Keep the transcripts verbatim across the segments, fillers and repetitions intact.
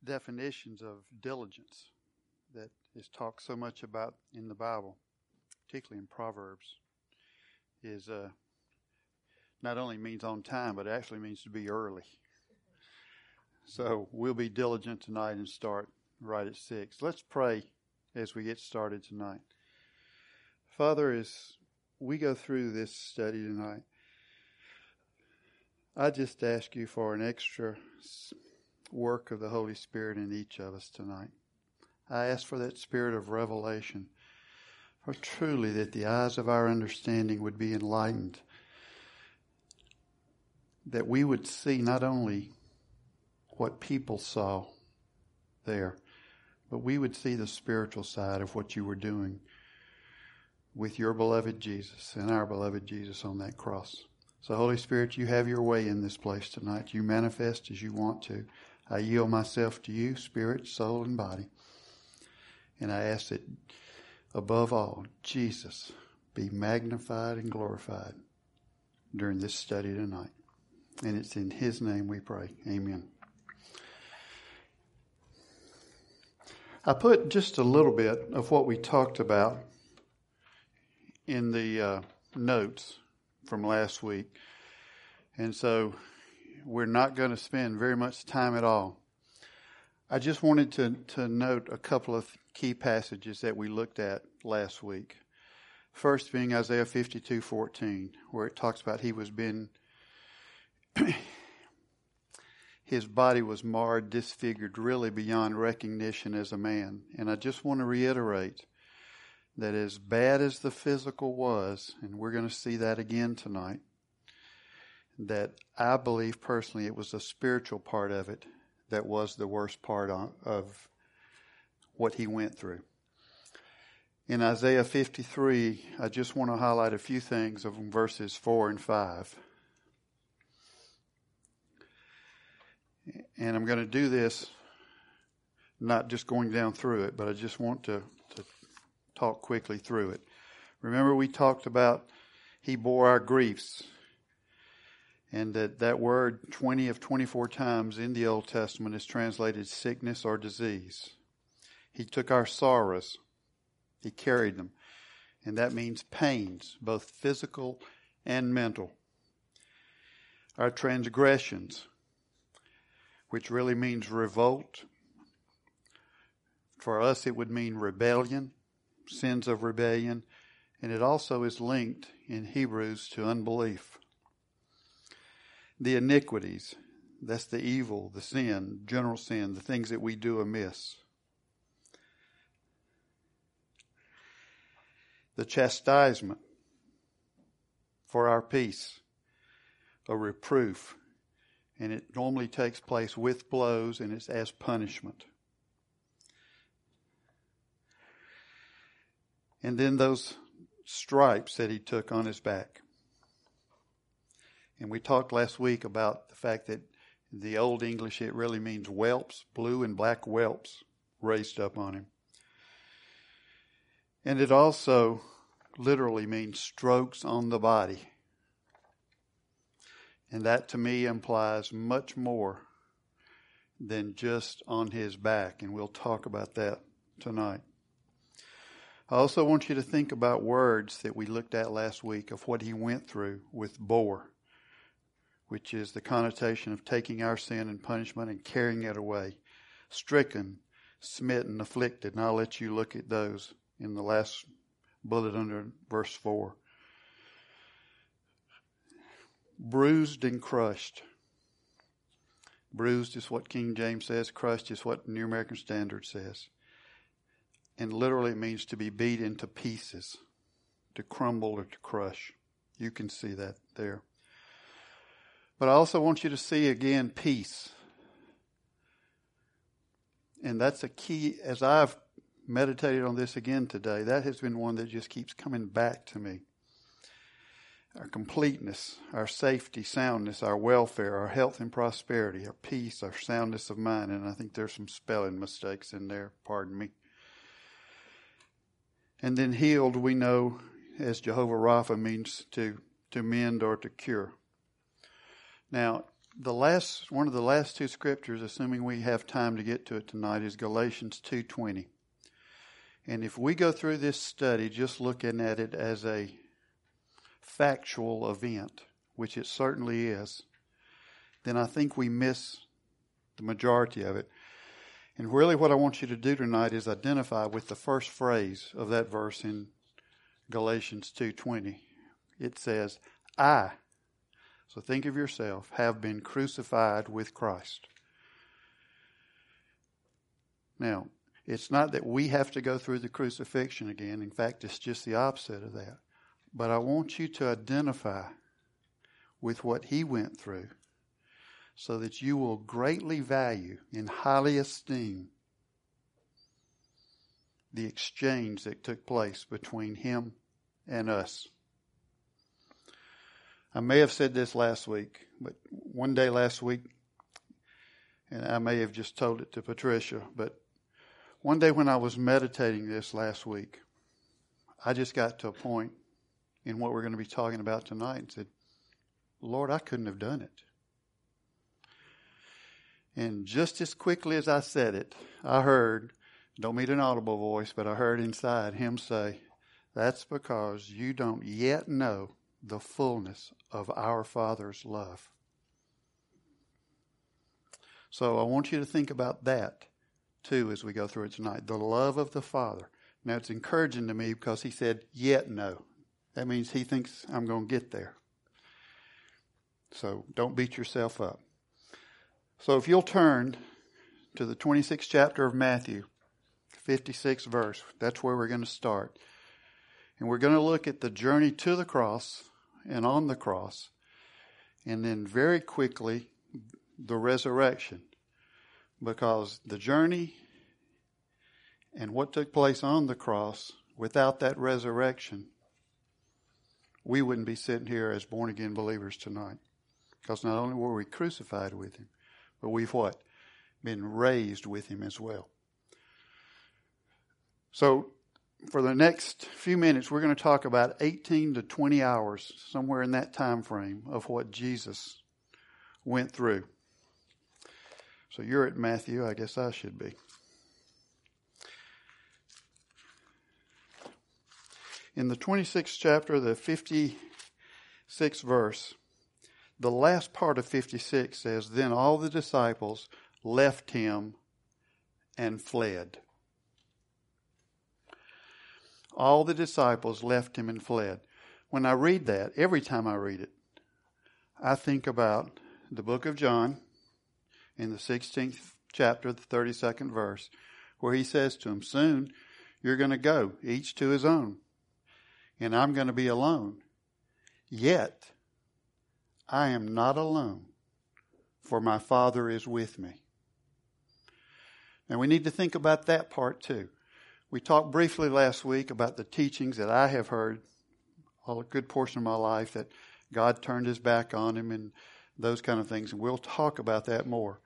definitions of diligence that is talked so much about in the Bible, particularly in Proverbs, is uh, not only means on time, but it actually means to be early. So we'll be diligent tonight and start right at six. Let's pray as we get started tonight. Father, as we go through this study tonight, I just ask you for an extra work of the Holy Spirit in each of us tonight. I ask for that spirit of revelation, for truly that the eyes of our understanding would be enlightened, that we would see not only what people saw there, but we would see the spiritual side of what you were doing with your beloved Jesus and our beloved Jesus on that cross. So Holy Spirit, you have your way in this place tonight. You manifest as you want to. I yield myself to you, spirit, soul, and body. And I ask that, above all, Jesus be magnified and glorified during this study tonight. And it's in his name we pray. Amen. I put just a little bit of what we talked about in the uh, notes from last week. And so we're not going to spend very much time at all. I just wanted to, to note a couple of key passages that we looked at last week. First being Isaiah fifty-two fourteen, where it talks about he was been, his body was marred, disfigured, really beyond recognition as a man. And I just want to reiterate that as bad as the physical was, and we're going to see that again tonight, that I believe personally it was the spiritual part of it that was the worst part of what he went through. In Isaiah fifty-three, I just want to highlight a few things of verses four and five. And I'm going to do this not just going down through it, but I just want to, to talk quickly through it. Remember we talked about he bore our griefs, and that that word twenty of twenty-four times in the Old Testament is translated sickness or disease. He took our sorrows. He carried them. And that means pains, both physical and mental. Our transgressions, which really means revolt. For us it would mean rebellion, sins of rebellion, and it also is linked in Hebrews to unbelief. The iniquities, that's the evil, the sin, general sin, the things that we do amiss. The chastisement for our peace, a reproof, and it normally takes place with blows and it's as punishment. And then those stripes that he took on his back. And we talked last week about the fact that in the Old English it really means whelps, blue and black whelps raised up on him. And it also literally means strokes on the body. And that to me implies much more than just on his back. And we'll talk about that tonight. I also want you to think about words that we looked at last week of what he went through with bore, which is the connotation of taking our sin and punishment and carrying it away. Stricken, smitten, afflicted. And I'll let you look at those in the last bullet under verse four. Bruised and crushed. Bruised is what King James says. Crushed is what New American Standard says. And literally it means to be beat into pieces, to crumble or to crush. You can see that there. But I also want you to see again peace. And that's a key, as I've meditated on this again today, that has been one that just keeps coming back to me. Our completeness, our safety, soundness, our welfare, our health and prosperity, our peace, our soundness of mind. And I think there's some spelling mistakes in there, pardon me. And then healed, we know, as Jehovah Rapha means to, to mend or to cure. Now, the last one of the last two scriptures, assuming we have time to get to it tonight, is Galatians two twenty. And if we go through this study just looking at it as a factual event, which it certainly is, then I think we miss the majority of it. And really what I want you to do tonight is identify with the first phrase of that verse in Galatians two twenty. It says, I, so think of yourself, have been crucified with Christ. Now, it's not that we have to go through the crucifixion again. In fact, it's just the opposite of that. But I want you to identify with what he went through so that you will greatly value and highly esteem the exchange that took place between him and us. I may have said this last week, but one day last week, and I may have just told it to Patricia, but one day when I was meditating this last week, I just got to a point in what we're going to be talking about tonight and said, Lord, I couldn't have done it. And just as quickly as I said it, I heard, don't mean an audible voice, but I heard inside him say, that's because you don't yet know the fullness of our Father's love. So I want you to think about that too as we go through it tonight. The love of the Father. Now it's encouraging to me because he said, yet no. That means he thinks I'm going to get there. So don't beat yourself up. So if you'll turn to the twenty-sixth chapter of Matthew, fifty-sixth verse, that's where we're going to start. And we're going to look at the journey to the cross and on the cross, and then very quickly the resurrection. Because the journey and what took place on the cross, without that resurrection, we wouldn't be sitting here as born-again believers tonight. Because not only were we crucified with him, but we've what? Been raised with him as well. So, for the next few minutes, we're going to talk about eighteen to twenty hours, somewhere in that time frame, of what Jesus went through. So you're at Matthew, I guess I should be. In the twenty-sixth chapter, the fifty-sixth verse, the last part of fifty-six says, then all the disciples left him and fled. All the disciples left him and fled. When I read that, every time I read it, I think about the book of John in the sixteenth chapter, the thirty-second verse, where he says to them, soon you're going to go, each to his own, and I'm going to be alone. Yet I am not alone, for my Father is with me. And we need to think about that part too. We talked briefly last week about the teachings that I have heard a good portion of my life, that God turned his back on him and those kind of things. And we'll talk about that more.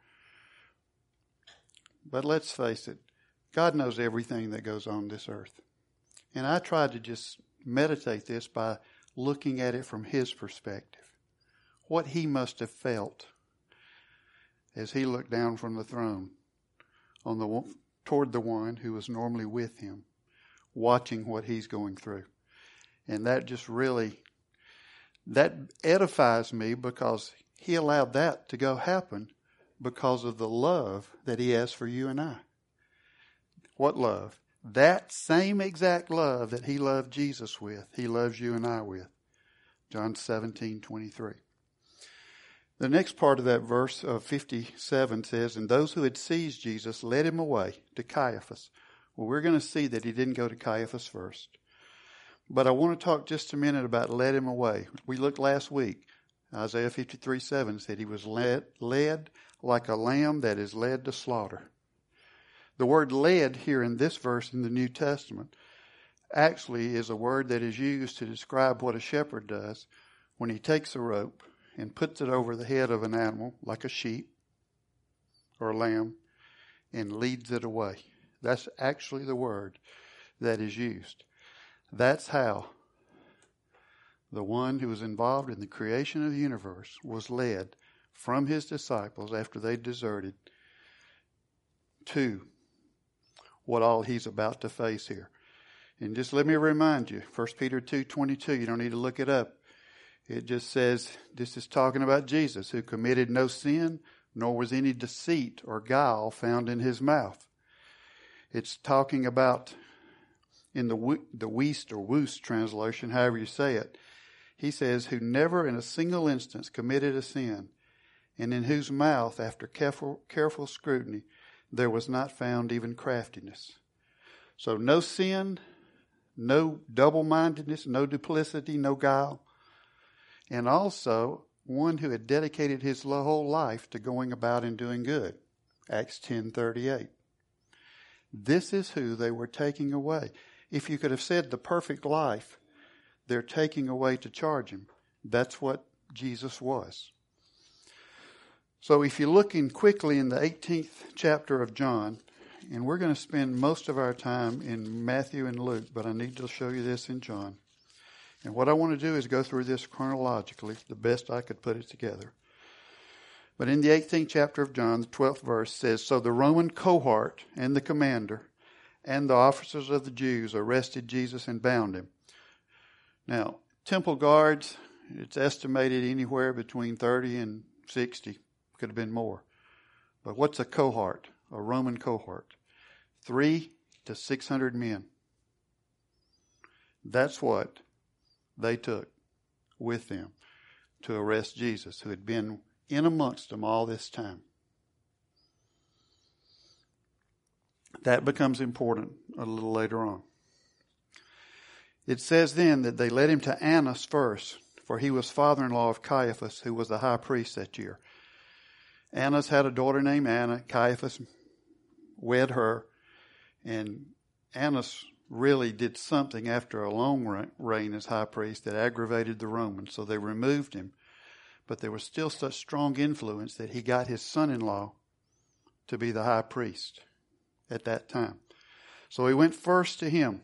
But let's face it, God knows everything that goes on this earth. And I tried to just meditate this by looking at it from his perspective. What he must have felt as he looked down from the throne on the toward the one who was normally with him, watching what he's going through. And that just really, that edifies me, because he allowed that to go happen because of the love that he has for you and I. What love? That same exact love that he loved Jesus with, he loves you and I with. John seventeen twenty-three. The next part of that verse of fifty-seven says, and those who had seized Jesus led him away to Caiaphas. Well, we're going to see that he didn't go to Caiaphas first. But I want to talk just a minute about led him away. We looked last week. Isaiah fifty-three seven said he was led, led like a lamb that is led to slaughter. The word led here in this verse in the New Testament actually is a word that is used to describe what a shepherd does when he takes a rope and puts it over the head of an animal, like a sheep or a lamb, and leads it away. That's actually the word that is used. That's how the one who was involved in the creation of the universe was led from his disciples after they deserted to what all he's about to face here. And just let me remind you, First Peter two twenty-two, you don't need to look it up. It just says, this is talking about Jesus, who committed no sin, nor was any deceit or guile found in his mouth. It's talking about, in the the Wuest or Wuest translation, however you say it, he says, who never in a single instance committed a sin, and in whose mouth, after careful, careful scrutiny, there was not found even craftiness. So no sin, no double-mindedness, no duplicity, no guile. And also one who had dedicated his whole life to going about and doing good. Acts ten thirty-eight. This is who they were taking away. If you could have said the perfect life, they're taking away to charge him. That's what Jesus was. So if you're looking quickly in the eighteenth chapter of John, and we're going to spend most of our time in Matthew and Luke, but I need to show you this in John. And what I want to do is go through this chronologically, the best I could put it together. But in the eighteenth chapter of John, the twelfth verse says, so the Roman cohort and the commander and the officers of the Jews arrested Jesus and bound him. Now, temple guards, it's estimated anywhere between thirty and sixty. Could have been more. But what's a cohort? A Roman cohort. Three to six hundred men. That's what they took with them to arrest Jesus, who had been in amongst them all this time. That becomes important a little later on. It says then that they led him to Annas first, for he was father-in-law of Caiaphas, who was the high priest that year. Annas had a daughter named Anna. Caiaphas wed her. And Annas really did something after a long reign as high priest that aggravated the Romans. So they removed him. But there was still such strong influence that he got his son-in-law to be the high priest at that time. So he went first to him.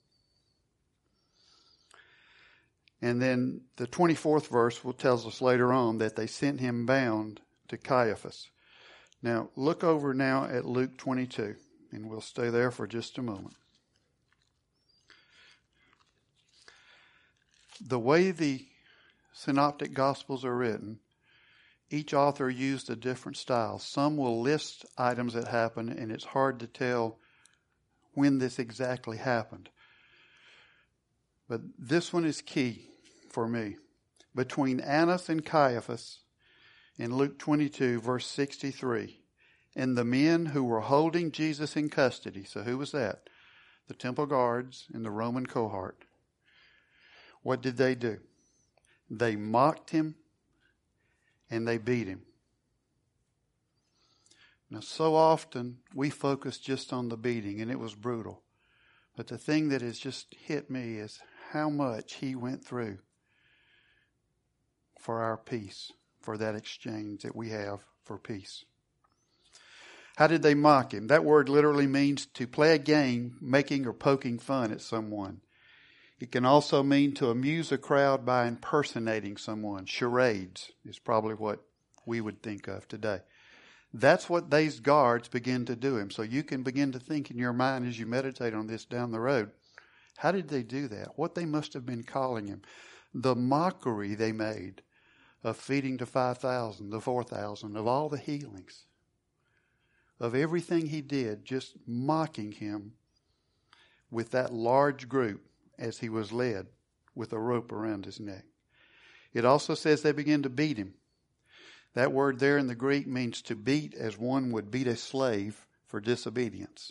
And then the twenty-fourth verse will tells us later on that they sent him bound to Caiaphas. Now, look over now at Luke twenty-two, and we'll stay there for just a moment. The way the synoptic gospels are written, each author used a different style. Some will list items that happen, and it's hard to tell when this exactly happened. But this one is key for me. Between Annas and Caiaphas, in Luke twenty-two, verse sixty-three, and the men who were holding Jesus in custody. So who was that? The temple guards and the Roman cohort. What did they do? They mocked him and they beat him. Now, so often we focus just on the beating, and it was brutal. But the thing that has just hit me is how much he went through for our peace, for that exchange that we have for peace. How did they mock him? That word literally means to play a game, making or poking fun at someone. It can also mean to amuse a crowd by impersonating someone. Charades is probably what we would think of today. That's what these guards begin to do him. So you can begin to think in your mind as you meditate on this down the road. How did they do that? What they must have been calling him. The mockery they made of feeding to five thousand, the four thousand, of all the healings, of everything he did, just mocking him with that large group as he was led with a rope around his neck. It also says they began to beat him. That word there in the Greek means to beat as one would beat a slave for disobedience.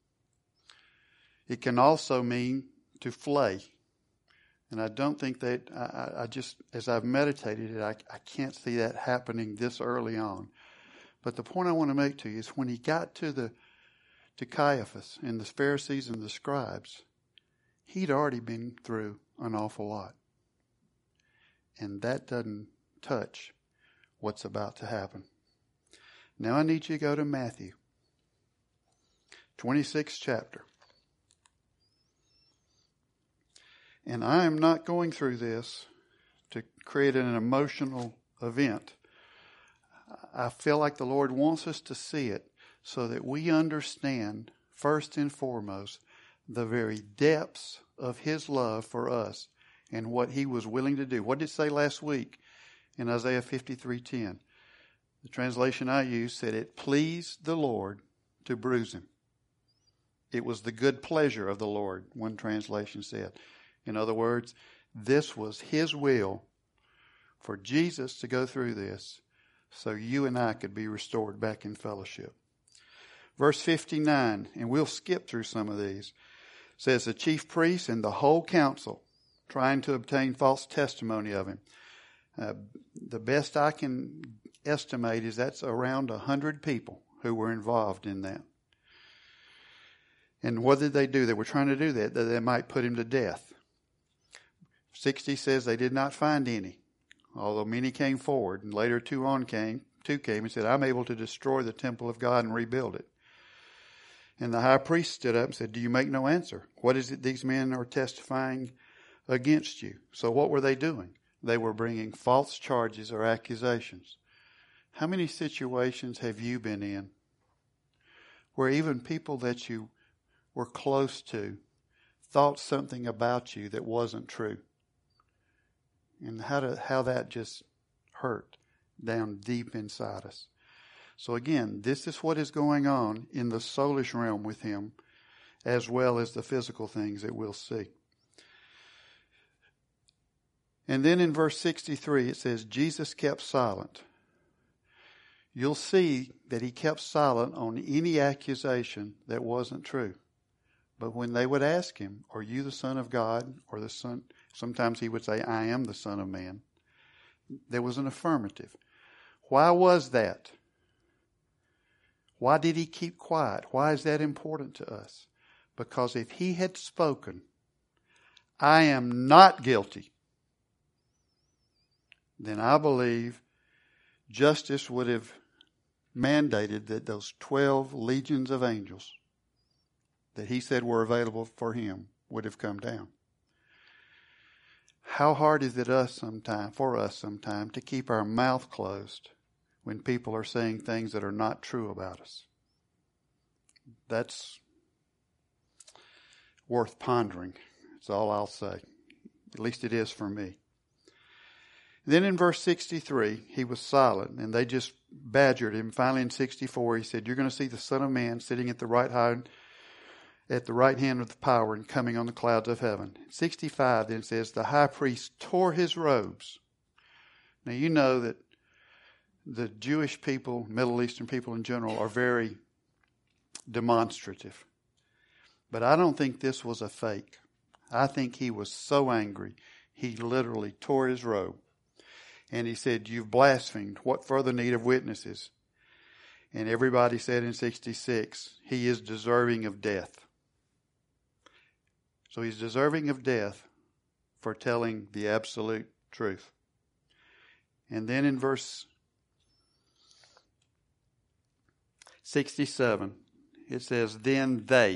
It can also mean to flay. And I don't think that, I, I just, as I've meditated it, I, I can't see that happening this early on. But the point I want to make to you is when he got to the to Caiaphas and the Pharisees and the scribes, he'd already been through an awful lot. And that doesn't touch what's about to happen. Now I need you to go to Matthew, twenty-sixth chapter. And I am not going through this to create an emotional event. I feel like the Lord wants us to see it so that we understand, first and foremost, the very depths of His love for us and what He was willing to do. What did it say last week in Isaiah fifty-three ten? The translation I used said, it pleased the Lord to bruise Him. It was the good pleasure of the Lord, one translation said. In other words, this was His will for Jesus to go through this so you and I could be restored back in fellowship. Verse fifty-nine, and we'll skip through some of these, says the chief priests and the whole council trying to obtain false testimony of Him. Uh, the best I can estimate is that's around a hundred people who were involved in that. And what did they do? They were trying to do that, that they might put Him to death. sixty says they did not find any, although many came forward. And later two on came, two came and said, I'm able to destroy the temple of God and rebuild it. And the high priest stood up and said, do you make no answer? What is it these men are testifying against you? So what were they doing? They were bringing false charges or accusations. How many situations have you been in where even people that you were close to thought something about you that wasn't true? And how to, how that just hurt down deep inside us. So again, this is what is going on in the soulish realm with him, as well as the physical things that we'll see. And then in verse sixty-three, it says, Jesus kept silent. You'll see that He kept silent on any accusation that wasn't true. But when they would ask Him, are you the Son of God? Or the Son, sometimes He would say, I am the Son of Man. There was an affirmative. Why was that? Why did He keep quiet? Why is that important to us? Because if He had spoken, I am not guilty, then I believe justice would have mandated that those twelve legions of angels that He said were available for Him would have come down. How hard is it us sometime, for us sometime to keep our mouth closed when people are saying things that are not true about us? That's worth pondering. That's all I'll say. At least it is for me. Then in verse sixty-three, He was silent, and they just badgered Him. Finally in sixty-four, He said, you're going to see the Son of Man sitting at the right hand, at the right hand of the power and coming on the clouds of heaven. sixty-five then says, the high priest tore his robes. Now you know that the Jewish people, Middle Eastern people in general, are very demonstrative. But I don't think this was a fake. I think he was so angry, he literally tore his robe. And he said, you've blasphemed. What further need of witnesses? And everybody said in sixty-six, he is deserving of death. So he's deserving of death for telling the absolute truth. And then in verse sixty-seven, it says, then they.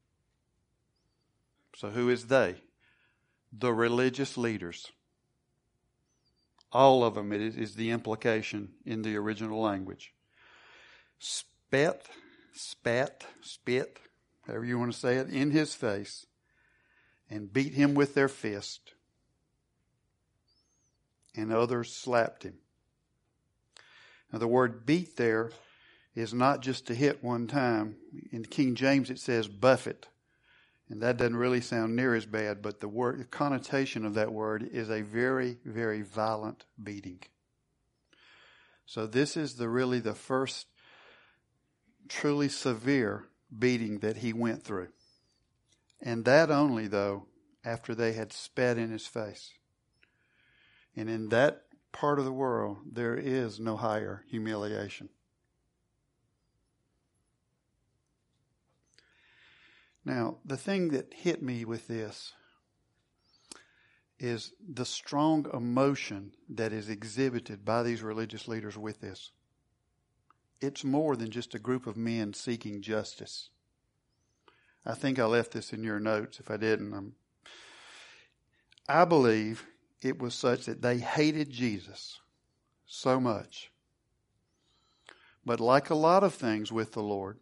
So who is they? The religious leaders. All of them, it is the implication in the original language. Spat, spat, spit, however you want to say it, in his face, and beat him with their fist. And others slapped him. Now the word beat there is not just to hit one time. In King James it says buffet. And that doesn't really sound near as bad, but the word, the connotation of that word is a very, very violent beating. So this is the really the first truly severe beating that he went through. And that only, though, after they had spat in his face. And in that part of the world, there is no higher humiliation. Now, the thing that hit me with this is the strong emotion that is exhibited by these religious leaders with this. It's more than just a group of men seeking justice. I think I left this in your notes. If I didn't, I'm... I believe it was such that they hated Jesus so much But like a lot of things with the Lord,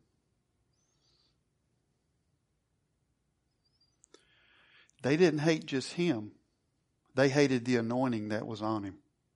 they didn't hate just him. They hated the anointing that was on him.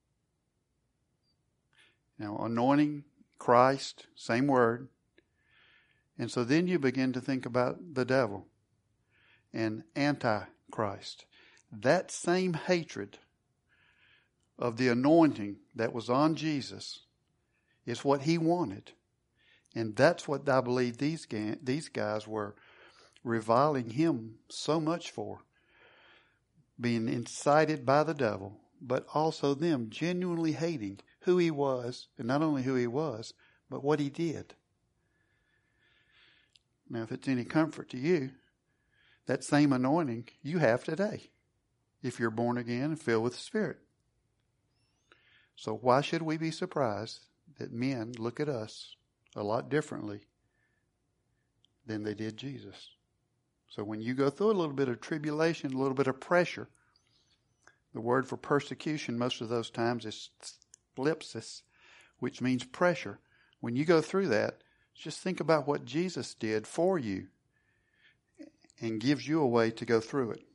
Now, anointing, Christ, same word. And so then you begin to think about the devil and antichrist. That same hatred of the anointing that was on Jesus is what he wanted. And that's what I believe these guys, these guys were reviling him so much for. Being incited by the devil, but also them genuinely hating who he was, and not only who he was, but what he did. Now, if it's any comfort to you, that same anointing you have today, if you're born again and filled with the Spirit. So why should we be surprised that men look at us a lot differently than they did Jesus? So when you go through a little bit of tribulation, a little bit of pressure, the word for persecution most of those times is thlipsis, which means pressure. When you go through that, just think about what Jesus did for you and gives you a way to go through it.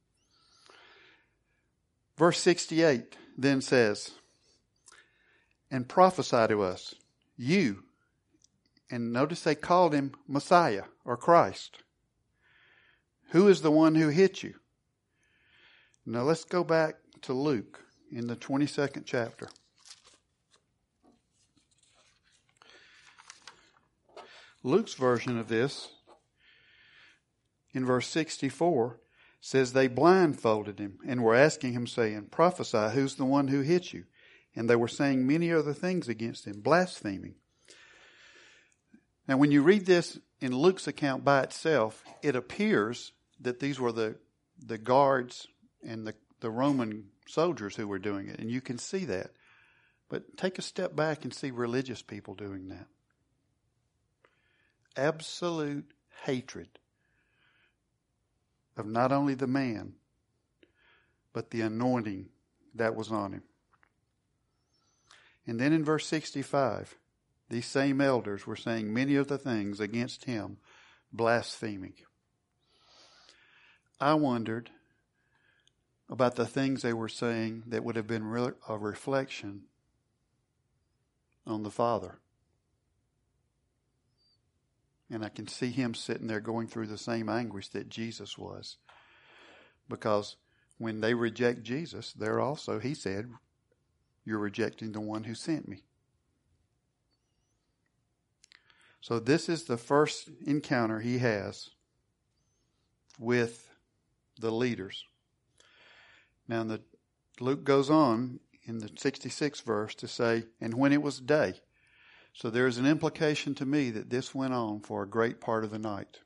Verse sixty-eight then says, and prophesy to us, you, and notice they called him Messiah or Christ. Who is the one who hit you? Now let's go back to Luke in the twenty-second chapter. Luke's version of this, in verse sixty-four, says they blindfolded him and were asking him, saying, prophesy, who's the one who hit you? And they were saying many other things against him, blaspheming. Now when you read this in Luke's account by itself, it appears that these were the, the guards and the, the Roman soldiers who were doing it. And you can see that. But take a step back and see religious people doing that. Absolute hatred of not only the man, but the anointing that was on him. And then in verse sixty-five, these same elders were saying many of the things against him, blaspheming. I wondered about the things they were saying that would have been a reflection on the Father. And I can see him sitting there going through the same anguish that Jesus was. Because when they reject Jesus, they're also, he said, you're rejecting the one who sent me. So this is the first encounter he has with the leaders. Now the, Luke goes on in the sixty-sixth verse to say, and when it was day. So there's an implication to me that this went on for a great part of the night.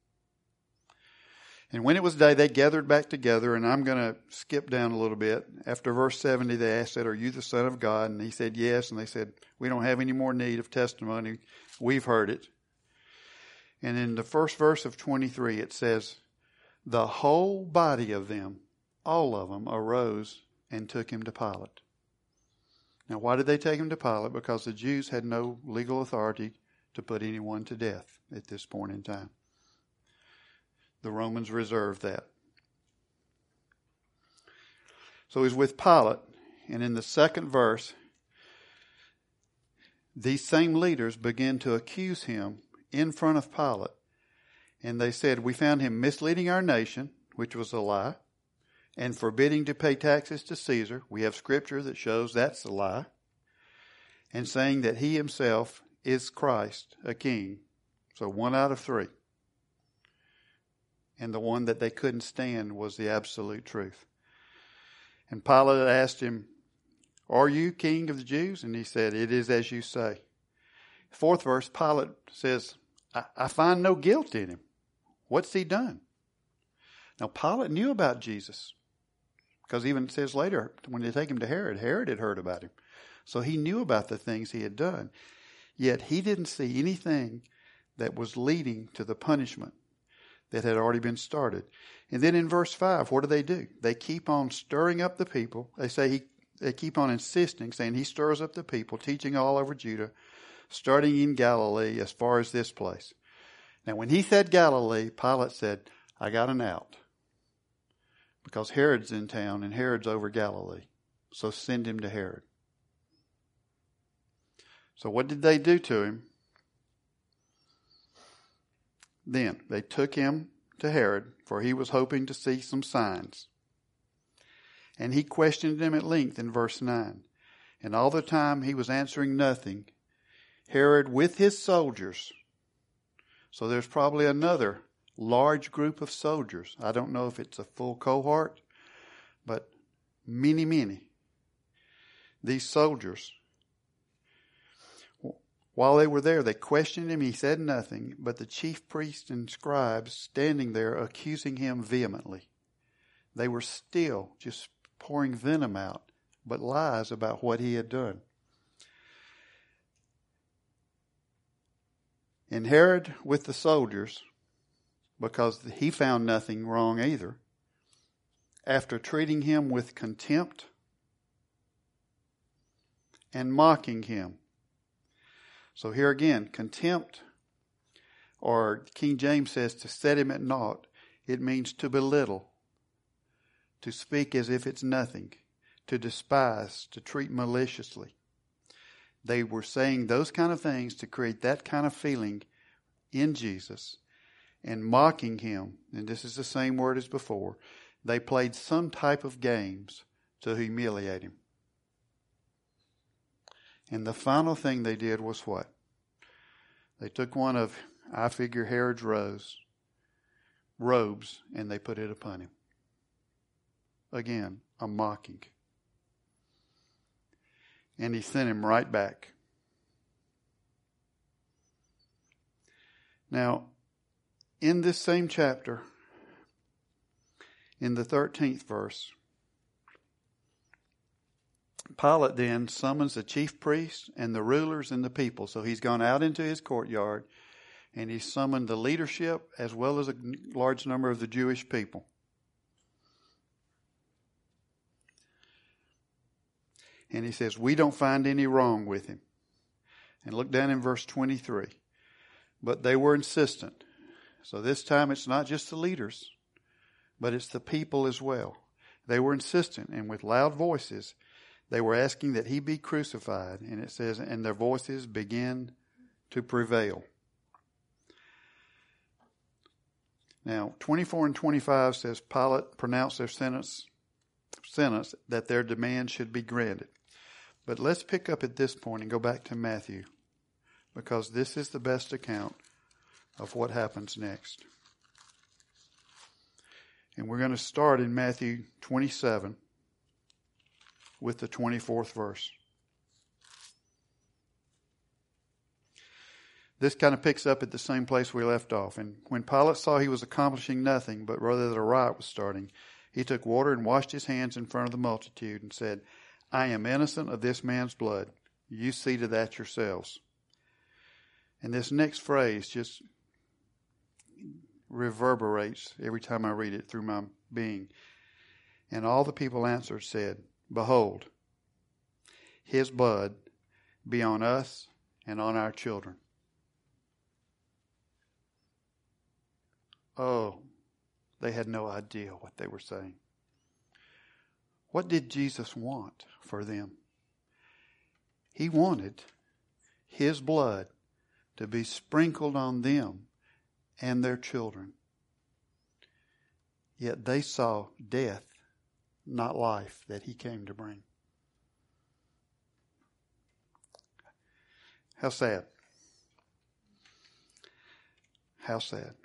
And when it was day, they gathered back together, and I'm going to skip down a little bit. After verse seventy, they asked, are you the Son of God? And he said, yes. And they said, we don't have any more need of testimony. We've heard it. And in the first verse of twenty-three, it says, the whole body of them, all of them, arose and took him to Pilate. Now, why did they take him to Pilate? Because the Jews had no legal authority to put anyone to death at this point in time. The Romans reserved that. So he's with Pilate, and in the second verse, these same leaders begin to accuse him in front of Pilate. And they said, we found him misleading our nation, which was a lie, and forbidding to pay taxes to Caesar. We have scripture that shows that's a lie. And saying that he himself is Christ, a king. So one out of three. And the one that they couldn't stand was the absolute truth. And Pilate asked him, are you king of the Jews? And he said, it is as you say. Fourth verse, Pilate says, I, I find no guilt in him. What's he done? Now Pilate knew about Jesus. Because even it says later, when they take him to Herod, Herod had heard about him. So he knew about the things he had done. Yet he didn't see anything that was leading to the punishment that had already been started. And then in verse five, what do they do? They keep on stirring up the people. They say he, they keep on insisting, saying he stirs up the people, teaching all over Judah, starting in Galilee as far as this place. Now, when he said Galilee, Pilate said, I got an out. Because Herod's in town and Herod's over Galilee. So send him to Herod. So what did they do to him? Then they took him to Herod, for he was hoping to see some signs. And he questioned him at length in verse nine. And all the time he was answering nothing, Herod with his soldiers. So there's probably another large group of soldiers. I don't know if it's a full cohort, but many, many. These soldiers, while they were there, they questioned him. He said nothing, but the chief priests and scribes standing there accusing him vehemently. They were still just pouring venom out, but lies about what he had done. And Herod with the soldiers, because he found nothing wrong either, after treating him with contempt and mocking him. So here again, contempt, or King James says to set him at naught, it means to belittle, to speak as if it's nothing, to despise, to treat maliciously. They were saying those kind of things to create that kind of feeling in Jesus and mocking him. And this is the same word as before. They played some type of games to humiliate him. And the final thing they did was what? They took one of, I figure, Herod's robes, robes, and they put it upon him. Again, a mocking. And he sent him right back. Now, in this same chapter, in the thirteenth verse, Pilate then summons the chief priests and the rulers and the people. So he's gone out into his courtyard and he's summoned the leadership as well as a large number of the Jewish people. And he says, we don't find any wrong with him. And look down in verse twenty-three. But they were insistent. So this time it's not just the leaders, but it's the people as well. They were insistent, and with loud voices, they were asking that he be crucified. And it says, and their voices began to prevail. Now, twenty-four and twenty-five says Pilate pronounced their sentence, sentence that their demand should be granted. But let's pick up at this point and go back to Matthew, because this is the best account of what happens next. And we're going to start in Matthew twenty-seven with the twenty-fourth verse. This kind of picks up at the same place we left off. And when Pilate saw he was accomplishing nothing, but rather that a riot was starting, he took water and washed his hands in front of the multitude and said, I am innocent of this man's blood. You see to that yourselves. And this next phrase just reverberates every time I read it through my being. And all the people answered, said, behold, his blood be on us and on our children. Oh, they had no idea what they were saying. What did Jesus want for them? He wanted his blood to be sprinkled on them and their children. Yet they saw death, not life, that he came to bring. How sad. How sad.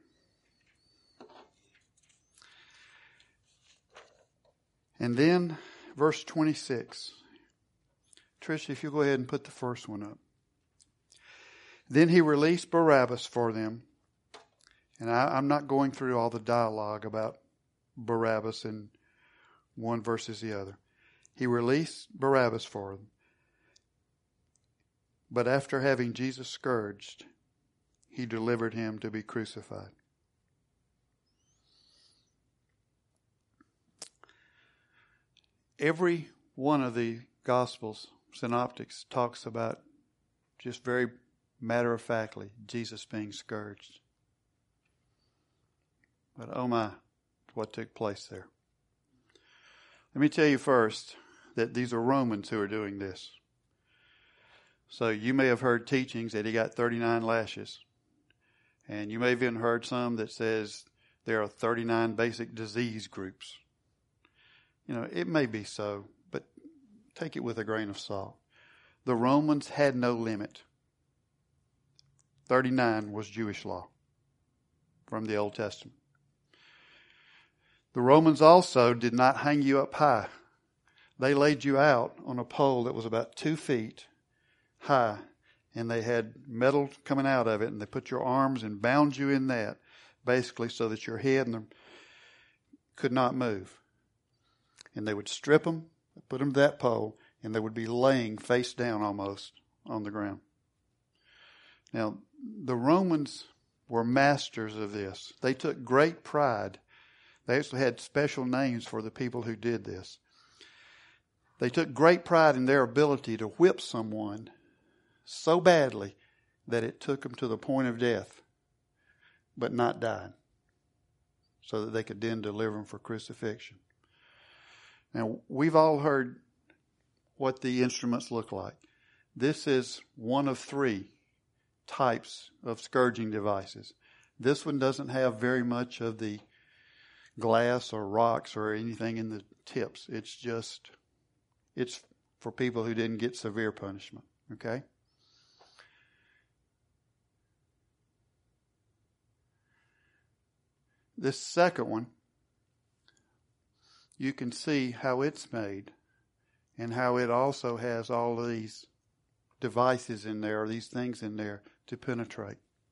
And then, verse twenty-six. Trish, if you'll go ahead and put the first one up. Then he released Barabbas for them. And I, I'm not going through all the dialogue about Barabbas in one versus the other. He released Barabbas for them. But after having Jesus scourged, he delivered him to be crucified. Every one of the Gospels, synoptics, talks about just very matter-of-factly Jesus being scourged. But oh my, what took place there. Let me tell you first that these are Romans who are doing this. So you may have heard teachings that he got thirty-nine lashes. And you may have even heard some that says there are thirty-nine basic disease groups. You know, it may be so, but take it with a grain of salt. The Romans had no limit. thirty-nine was Jewish law from the Old Testament. The Romans also did not hang you up high. They laid you out on a pole that was about two feet high, and they had metal coming out of it, and they put your arms and bound you in that, basically so that your head and the, could not move. And they would strip them, put them to that pole, and they would be laying face down almost on the ground. Now, the Romans were masters of this. They took great pride. They actually had special names for the people who did this. They took great pride in their ability to whip someone so badly that it took them to the point of death, but not died, so that they could then deliver them for crucifixion. Now, we've all heard what the instruments look like. This is one of three types of scourging devices. This one doesn't have very much of the glass or rocks or anything in the tips. It's just, it's for people who didn't get severe punishment. Okay? This second one, you can see how it's made and how it also has all of these devices in there, these things in there to penetrate.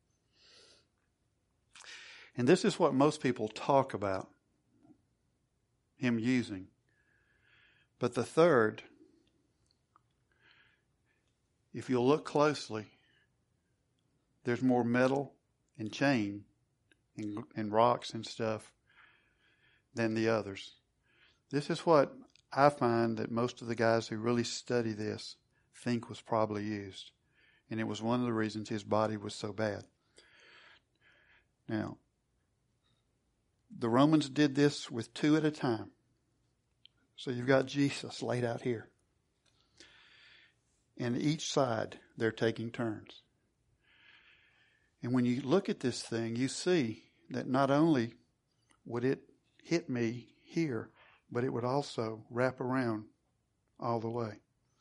And this is what most people talk about him using. But the third, if you'll look closely, there's more metal and chain and, and rocks and stuff than the others. This is what I find that most of the guys who really study this think was probably used. And it was one of the reasons his body was so bad. Now, the Romans did this with two at a time. So you've got Jesus laid out here. And each side, they're taking turns. And when you look at this thing, you see that not only would it hit me here, but it would also wrap around all the way.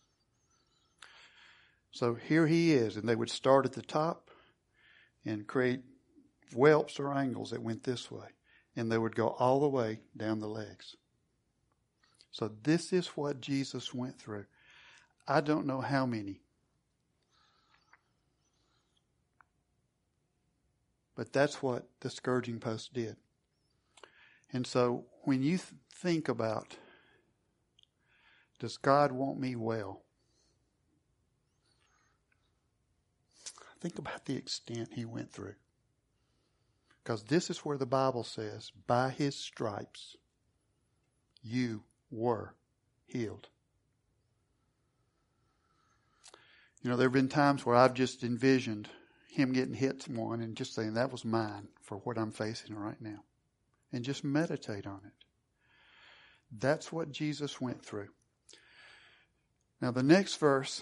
So here he is, and they would start at the top and create whelps or angles that went this way. And they would go all the way down the legs. So this is what Jesus went through. I don't know how many. But that's what the scourging post did. And so when you th- think about, does God want me well? Think about the extent he went through. Because this is where the Bible says, by his stripes, you were healed. You know, there have been times where I've just envisioned him getting hit one and just saying, that was mine for what I'm facing right now. And just meditate on it. That's what Jesus went through. Now the next verse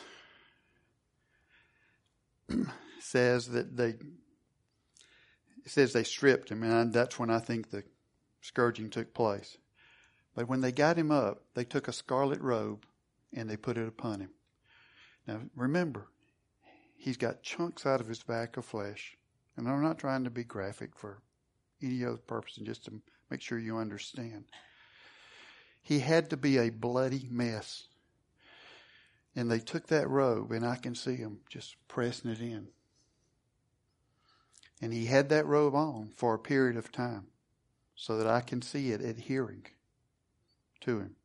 says that they, it says they stripped him, and that's when I think the scourging took place. But when they got him up, they took a scarlet robe and they put it upon him. Now remember, he's got chunks out of his back of flesh. And I'm not trying to be graphic for any other purpose, and just to make sure you understand. He had to be a bloody mess. And they took that robe, and I can see him just pressing it in. And he had that robe on for a period of time so that I can see it adhering to him.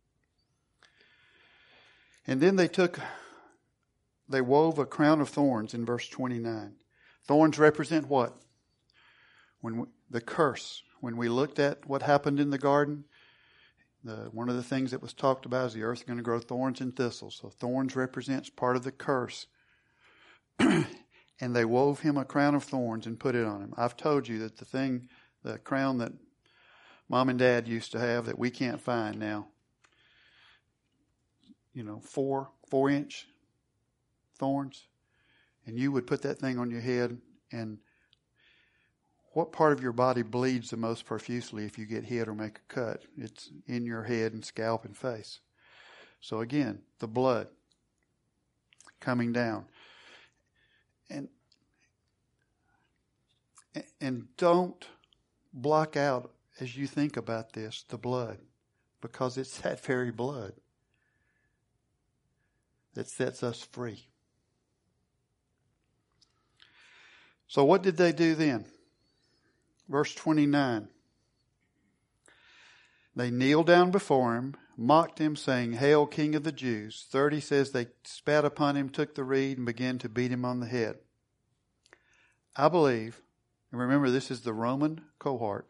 And then they took, they wove a crown of thorns in verse twenty-nine. Thorns represent what? When we, the curse. When we looked at what happened in the garden, the, one of the things that was talked about is the earth is going to grow thorns and thistles. So thorns represents part of the curse. And they wove him a crown of thorns and put it on him. I've told you that the thing, the crown that Mom and Dad used to have that we can't find now, you know, four, four inch thorns. And you would put that thing on your head, and what part of your body bleeds the most profusely if you get hit or make a cut? It's in your head and scalp and face. So again, the blood coming down. And and don't block out, as you think about this, the blood, because it's that very blood that sets us free. So what did they do then? Verse twenty-nine. They kneeled down before him, mocked him, saying, "Hail, King of the Jews." thirty says they spat upon him, took the reed, and began to beat him on the head. I believe, and remember this is the Roman cohort,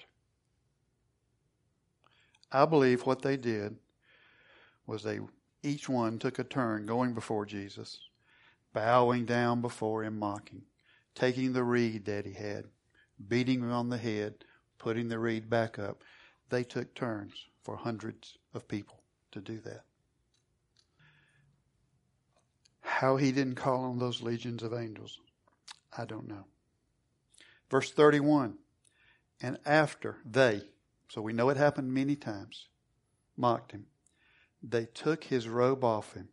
I believe what they did was they each one took a turn going before Jesus, bowing down before him, mocking, taking the reed that he had, beating him on the head, putting the reed back up. They took turns for hundreds of people to do that. How he didn't call on those legions of angels, I don't know. Verse thirty-one, and after they, so we know it happened many times, mocked him, they took his robe off him.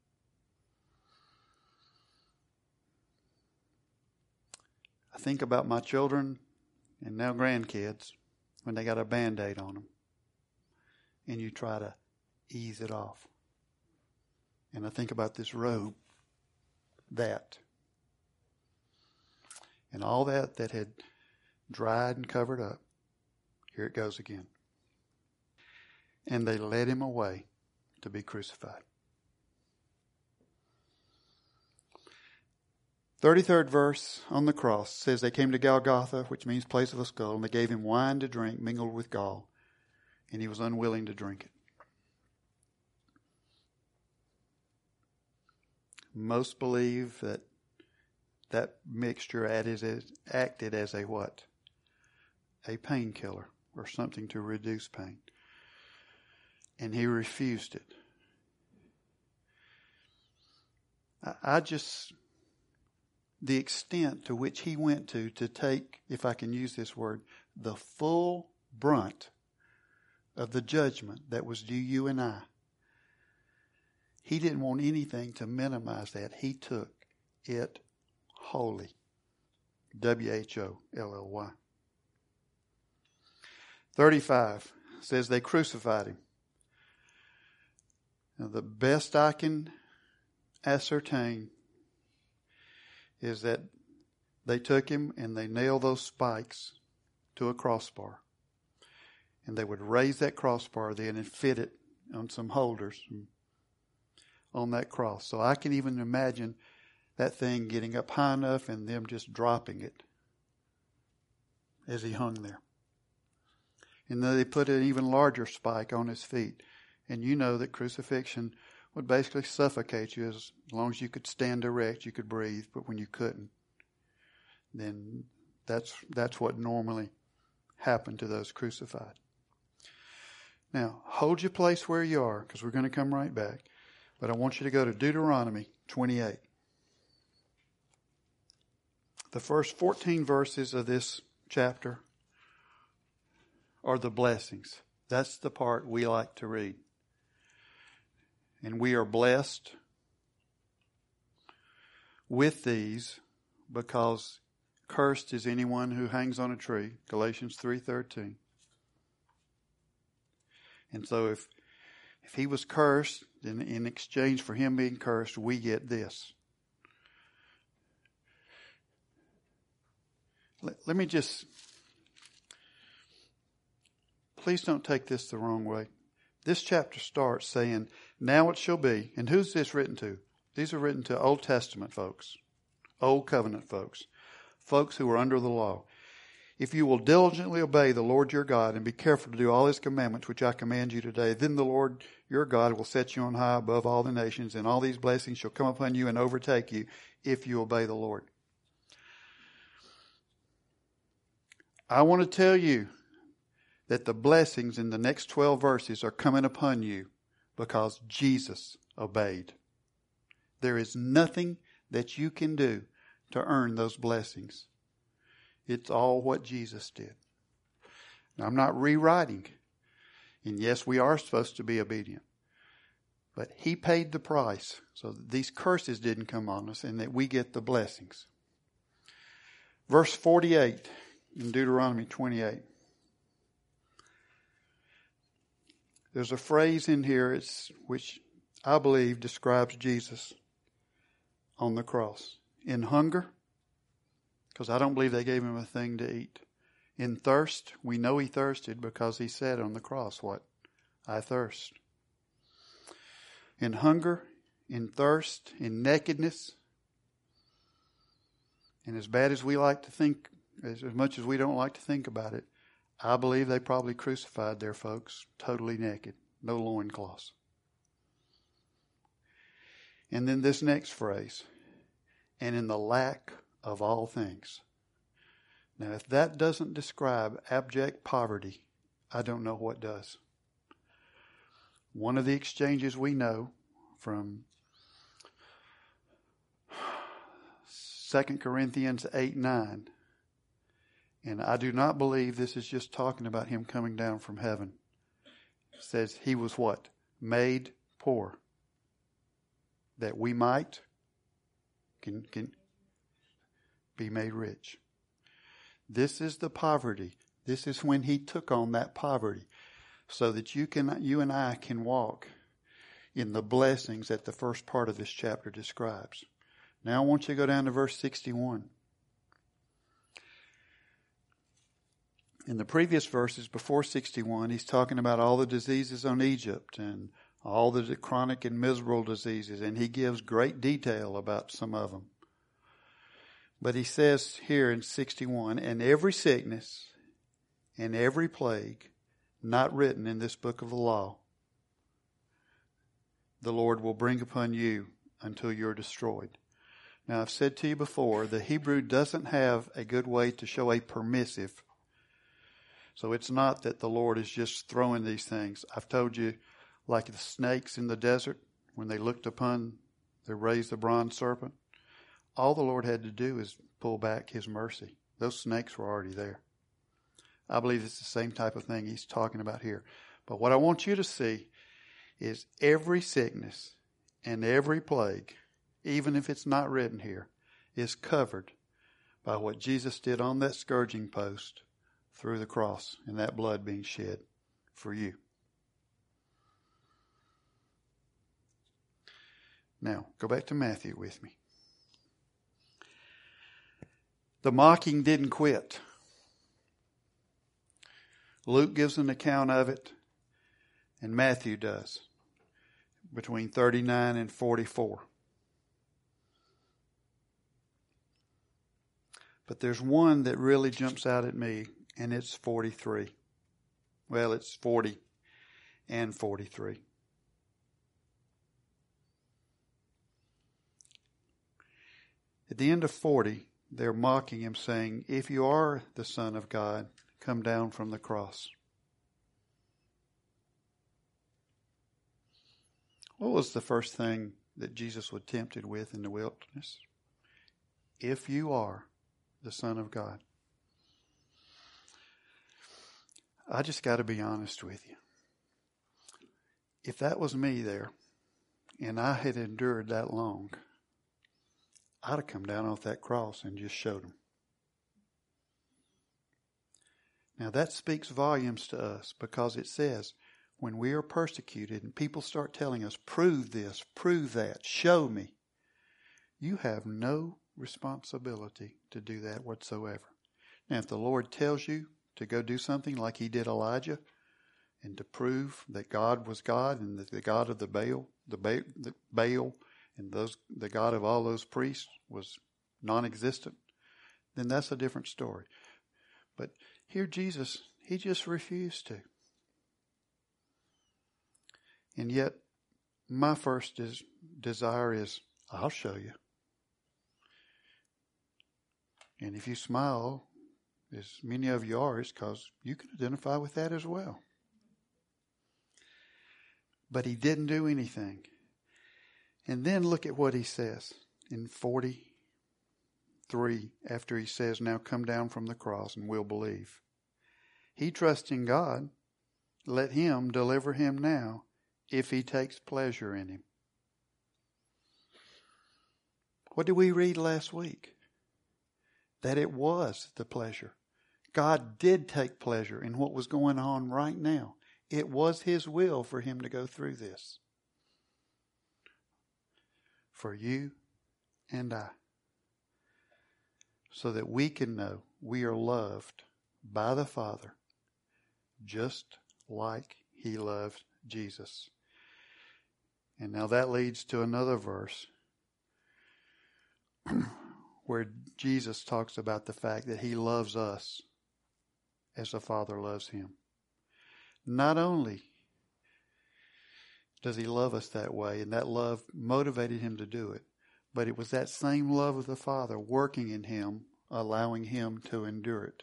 I think about my children and now grandkids when they got a Band-Aid on them and you try to ease it off. And I think about this robe, that, and all that that had dried and covered up. Here it goes again. And they led him away to be crucified. thirty-third verse on the cross says they came to Golgotha, which means place of a skull, and they gave him wine to drink mingled with gall, and he was unwilling to drink it. Most believe that that mixture acted as a what? A painkiller or something to reduce pain. And he refused it. I just, the extent to which he went to, to take, if I can use this word, the full brunt of the judgment that was due you and I. He didn't want anything to minimize that. He took it wholly. W H O L L Y. thirty-five says they crucified him. Now, the best I can ascertain is that they took him and they nailed those spikes to a crossbar. And they would raise that crossbar then and fit it on some holders on that cross. So I can even imagine that thing getting up high enough and them just dropping it as he hung there. And then they put an even larger spike on his feet. And you know that crucifixion would basically suffocate you. As long as you could stand erect, you could breathe. But when you couldn't, then that's that's what normally happened to those crucified. Now, hold your place where you are, because we're going to come right back. But I want you to go to Deuteronomy twenty-eight. The first fourteen verses of this chapter are the blessings. That's the part we like to read. And we are blessed with these because cursed is anyone who hangs on a tree, Galatians three thirteen. And so if if he was cursed, then in exchange for him being cursed, we get this. Let, let me just, please don't take this the wrong way. This chapter starts saying, now it shall be, and who's this written to? These are written to Old Testament folks, Old Covenant folks, folks who are under the law. If you will diligently obey the Lord your God and be careful to do all his commandments, which I command you today, then the Lord your God will set you on high above all the nations, and all these blessings shall come upon you and overtake you if you obey the Lord. I want to tell you that the blessings in the next twelve verses are coming upon you because Jesus obeyed. There is nothing that you can do to earn those blessings. It's all what Jesus did. Now, I'm not rewriting. And yes, we are supposed to be obedient. But He paid the price so that these curses didn't come on us and that we get the blessings. Verse forty-eight in Deuteronomy twenty-eight. There's a phrase in here it's, which I believe describes Jesus on the cross. In hunger, because I don't believe they gave Him a thing to eat. In thirst, we know He thirsted because He said on the cross, what? I thirst. In hunger, in thirst, in nakedness. And as bad as we like to think, as, as much as we don't like to think about it, I believe they probably crucified their folks totally naked, no loincloths. And then this next phrase, and in the lack of all things. Now, if that doesn't describe abject poverty, I don't know what does. One of the exchanges we know from Second Corinthians eight nine, and I do not believe this is just talking about Him coming down from heaven. It says He was what? Made poor. That we might can, can be made rich. This is the poverty. This is when He took on that poverty so that you can, you and I can walk in the blessings that the first part of this chapter describes. Now I want you to go down to verse sixty-one. In the previous verses before sixty-one, He's talking about all the diseases on Egypt and all the chronic and miserable diseases, and He gives great detail about some of them. But He says here in sixty-one, and every sickness and every plague not written in this book of the law, the Lord will bring upon you until you're destroyed. Now, I've said to you before, the Hebrew doesn't have a good way to show a permissive. So it's not that the Lord is just throwing these things. I've told you, like the snakes in the desert, when they looked upon, they raised the bronze serpent. All the Lord had to do is pull back His mercy. Those snakes were already there. I believe it's the same type of thing He's talking about here. But what I want you to see is every sickness and every plague, even if it's not written here, is covered by what Jesus did on that scourging post through the cross and that blood being shed for you. Now, go back to Matthew with me. The mocking didn't quit. Luke gives an account of it, and Matthew does, between thirty-nine and forty-four. But there's one that really jumps out at me, and it's forty-three. Well, it's forty and forty-three. At the end of forty, they're mocking Him, saying, if you are the Son of God, come down from the cross. What was the first thing that Jesus was tempted with in the wilderness? If you are the Son of God. I just got to be honest with you. If that was me there, and I had endured that long, I'd have come down off that cross and just showed them. Now that speaks volumes to us, because it says when we are persecuted and people start telling us, prove this, prove that, show me, you have no responsibility to do that whatsoever. Now if the Lord tells you to go do something like He did Elijah, and to prove that God was God and that the God of the Baal, the Baal, the Baal and those the God of all those priests was non-existent, then that's a different story. But here Jesus, He just refused to. And yet, my first is, desire is, I'll show you. And if you smile, as many of you are, is because you can identify with that as well. But he didn't do anything. And then look at what he says in forty-three, after he says, now come down from the cross and we'll believe. He trusts in God. Let him deliver him now if he takes pleasure in him. What did we read last week? That it was the pleasure. God did take pleasure in what was going on right now. It was his will for him to go through this. For you and I. So that we can know we are loved by the Father just like he loved Jesus. And now that leads to another verse where Jesus talks about the fact that he loves us as the Father loves him. Not only does he love us that way, and that love motivated him to do it, but it was that same love of the Father working in him, allowing him to endure it.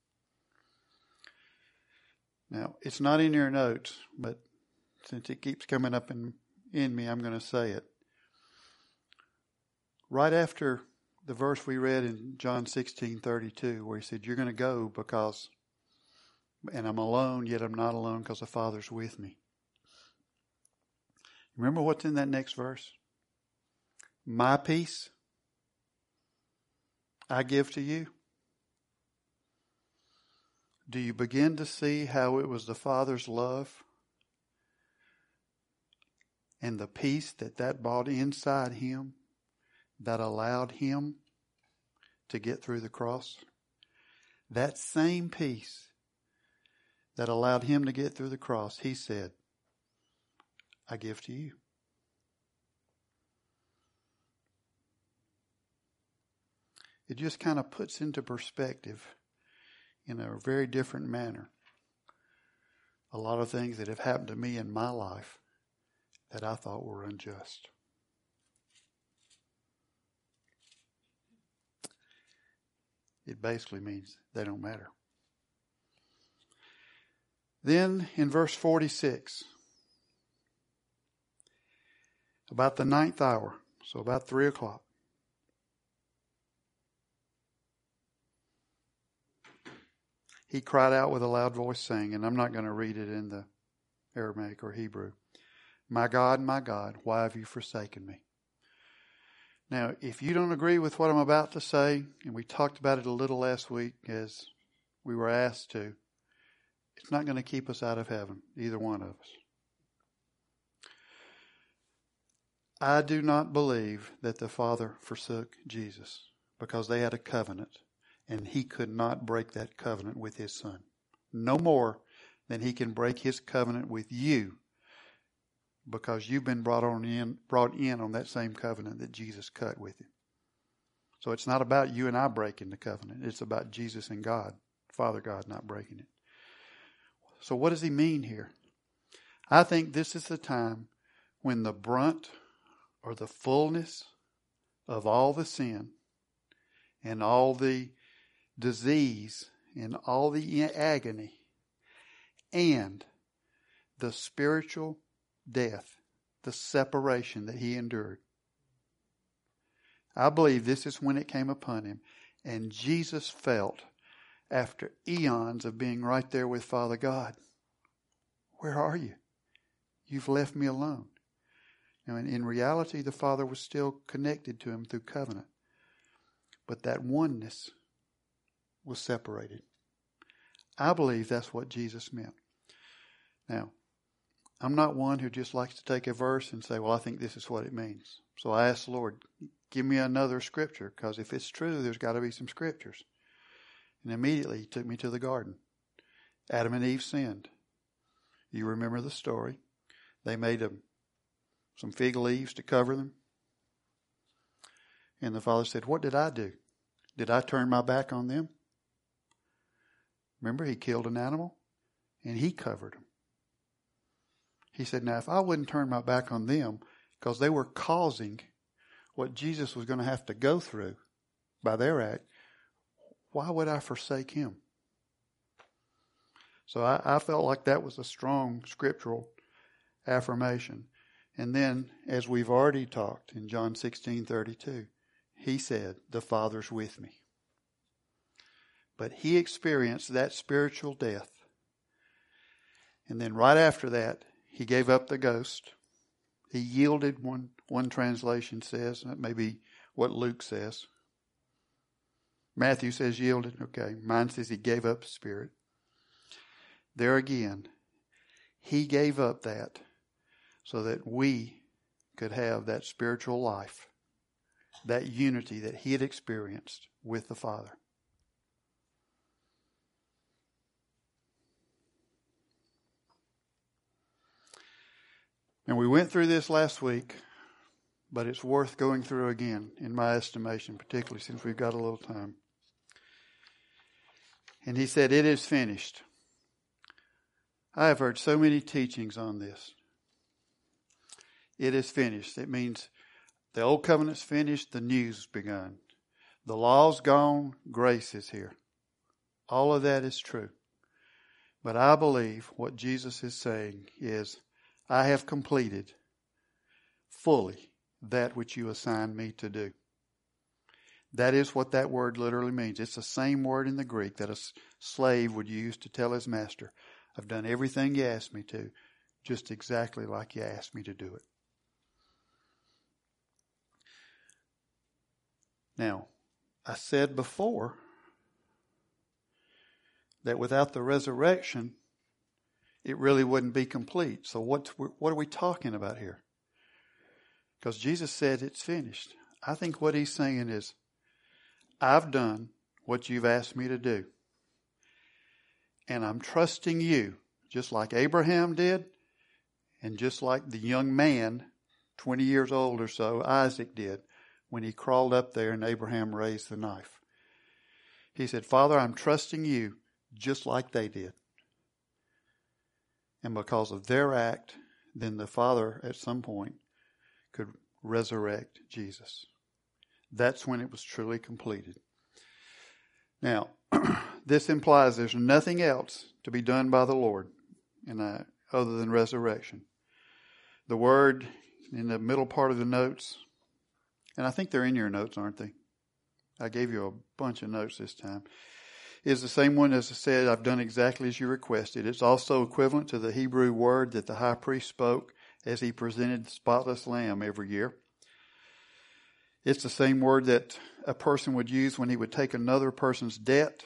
Now, it's not in your notes, but since it keeps coming up in, in me, I'm going to say it. Right after the verse we read in John sixteen thirty-two, where he said, you're going to go because, and I'm alone, yet I'm not alone because the Father's with me. Remember what's in that next verse? My peace I give to you. Do you begin to see how it was the Father's love and the peace that that brought inside him that allowed him to get through the cross? That same peace that allowed him to get through the cross, he said, I give to you. It just kind of puts into perspective in a very different manner a lot of things that have happened to me in my life that I thought were unjust. It basically means they don't matter. Then in verse forty-six, about the ninth hour, so about three o'clock, he cried out with a loud voice saying, and I'm not going to read it in the Aramaic or Hebrew, my God, my God, why have you forsaken me? Now, if you don't agree with what I'm about to say, and we talked about it a little last week as we were asked to, it's not going to keep us out of heaven, either one of us. I do not believe that the Father forsook Jesus because they had a covenant and he could not break that covenant with his Son. No more than he can break his covenant with you because you've been brought on in, brought in on that same covenant that Jesus cut with you. So it's not about you and I breaking the covenant. It's about Jesus and God, Father God, not breaking it. So what does he mean here? I think this is the time when the brunt or the fullness of all the sin and all the disease and all the agony and the spiritual death, the separation that he endured. I believe this is when it came upon him. And Jesus felt, after eons of being right there with Father God, where are you? You've left me alone. Now, in, in reality, the Father was still connected to him through covenant. But that oneness was separated. I believe that's what Jesus meant. Now, I'm not one who just likes to take a verse and say, well, I think this is what it means. So I asked the Lord, give me another scripture, because if it's true, there's got to be some scriptures. And immediately he took me to the garden. Adam and Eve sinned. You remember the story. They made a, some fig leaves to cover them. And the Father said, what did I do? Did I turn my back on them? Remember, he killed an animal and he covered them. He said, now, if I wouldn't turn my back on them because they were causing what Jesus was going to have to go through by their act, why would I forsake him? So I, I felt like that was a strong scriptural affirmation. And then, as we've already talked in John sixteen thirty-two, he said, the Father's with me. But he experienced that spiritual death. And then right after that, he gave up the ghost. He yielded, one, one translation says. That may be what Luke says. Matthew says yielded. Okay. Mine says he gave up the spirit. There again, he gave up that so that we could have that spiritual life, that unity that he had experienced with the Father. And we went through this last week, but it's worth going through again, in my estimation, particularly since we've got a little time. And he said, it is finished. I have heard so many teachings on this. It is finished. It means the old covenant's finished, the new's begun. The law's gone, grace is here. All of that is true. But I believe what Jesus is saying is, I have completed fully that which you assigned me to do. That is what that word literally means. It's the same word in the Greek that a slave would use to tell his master, I've done everything you asked me to, just exactly like you asked me to do it. Now, I said before that without the resurrection, it really wouldn't be complete. So what, what are we talking about here? Because Jesus said it's finished. I think what he's saying is, I've done what you've asked me to do. And I'm trusting you, just like Abraham did, and just like the young man, twenty years old or so, Isaac did, when he crawled up there and Abraham raised the knife. He said, Father, I'm trusting you just like they did. And because of their act, then the Father at some point could resurrect Jesus. That's when it was truly completed. Now, this implies there's nothing else to be done by the Lord in that, other than resurrection. The word in the middle part of the notes, and I think they're in your notes, aren't they? I gave you a bunch of notes this time. Is the same one as I said, I've done exactly as you requested. It's also equivalent to the Hebrew word that the high priest spoke as he presented the spotless lamb every year. It's the same word that a person would use when he would take another person's debt.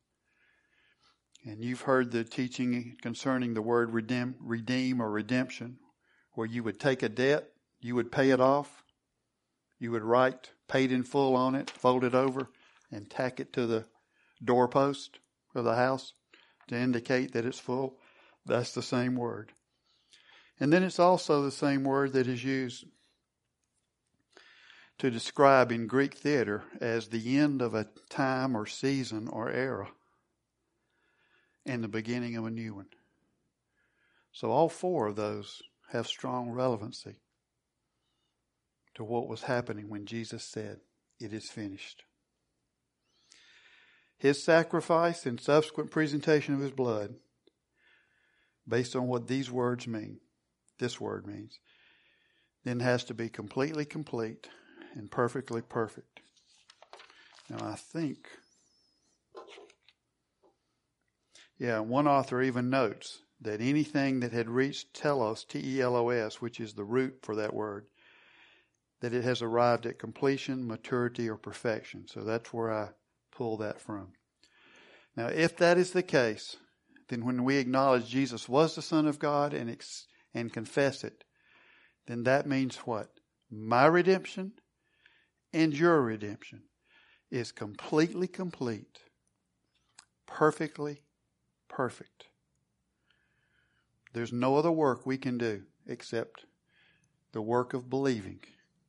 And you've heard the teaching concerning the word redeem, redeem or redemption, where you would take a debt, you would pay it off, you would write paid in full on it, fold it over, and tack it to the doorpost of the house to indicate that it's full. That's the same word. And then it's also the same word that is used to describe in Greek theater as the end of a time or season or era and the beginning of a new one. So all four of those have strong relevancy to what was happening when Jesus said, it is finished. His sacrifice and subsequent presentation of his blood, based on what these words mean, this word means, then has to be completely complete and perfectly perfect. Now I think, yeah, one author even notes that anything that had reached telos, T E L O S, which is the root for that word, that it has arrived at completion, maturity, or perfection. So that's where I pull that from. Now, if that is the case, then when we acknowledge Jesus was the Son of God and ex- and confess it, then that means what? My redemption and your redemption is completely complete, perfectly perfect. There's no other work we can do except the work of believing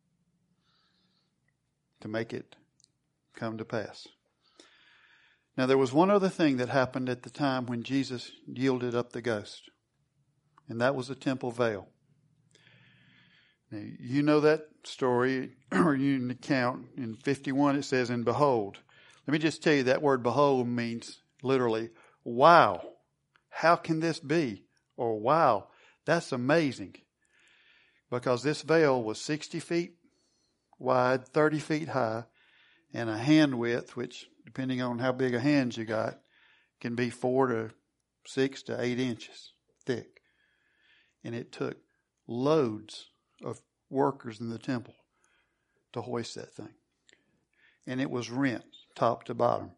to make it come to pass. Now, there was one other thing that happened at the time when Jesus yielded up the ghost, and that was the temple veil. Now, you know that story, or you can account. In fifty-one it says, and behold, Let me just tell you that word behold means literally, wow, how can this be? Or wow, that's amazing. Because this veil was sixty feet wide, thirty feet high, and a hand width, which depending on how big a hand you got, can be four to six to eight inches thick. And it took loads of workers in the temple to hoist that thing. And it was rent top to bottom.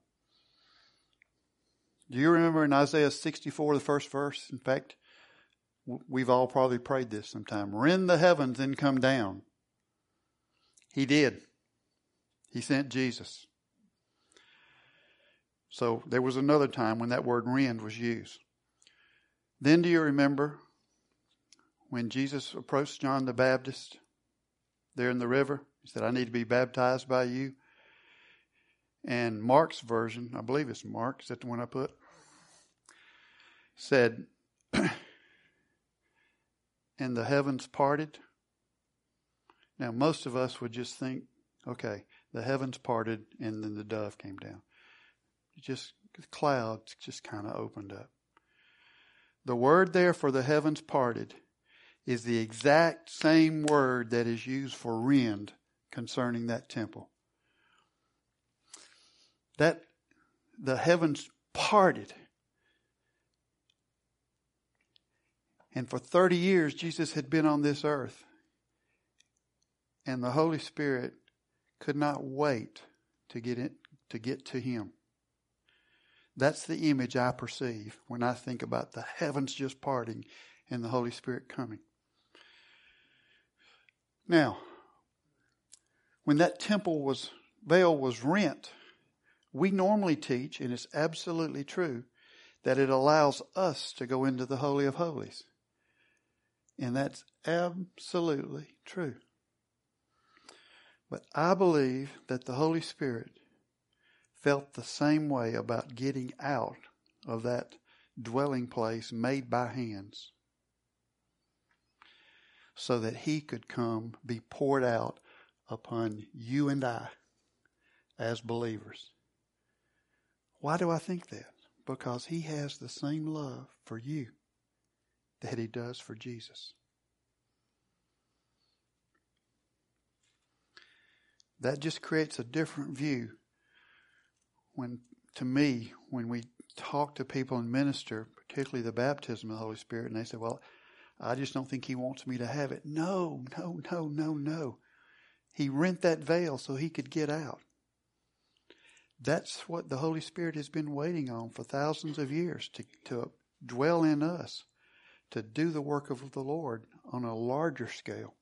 Do you remember in Isaiah sixty-four, the first verse? In fact, we've all probably prayed this sometime. Rend the heavens and come down. He did. He sent Jesus. So there was another time when that word rend was used. Then do you remember when Jesus approached John the Baptist there in the river? He said, I need to be baptized by you. And Mark's version, I believe it's Mark, is that the one I put? Said, and the heavens parted. Now, most of us would just think, okay, the heavens parted and then the dove came down. Just the clouds just kind of opened up. The word there for the heavens parted is the exact same word that is used for rend concerning that temple. That the heavens parted. And for thirty years, Jesus had been on this earth. And the Holy Spirit could not wait to get it, to get to him. That's the image I perceive when I think about the heavens just parting and the Holy Spirit coming. Now, when that temple was veil was rent, we normally teach, and it's absolutely true, that it allows us to go into the Holy of Holies. And that's absolutely true. But I believe that the Holy Spirit felt the same way about getting out of that dwelling place made by hands, so that he could come be poured out upon you and I as believers. Why do I think that? Because he has the same love for you that he does for Jesus. That just creates a different view when, to me, when we talk to people and minister, particularly the baptism of the Holy Spirit, and they say, well, I just don't think he wants me to have it. No, no, no, no, no. He rent that veil so he could get out. That's what the Holy Spirit has been waiting on for thousands of years, to, to dwell in us, to do the work of the Lord on a larger scale.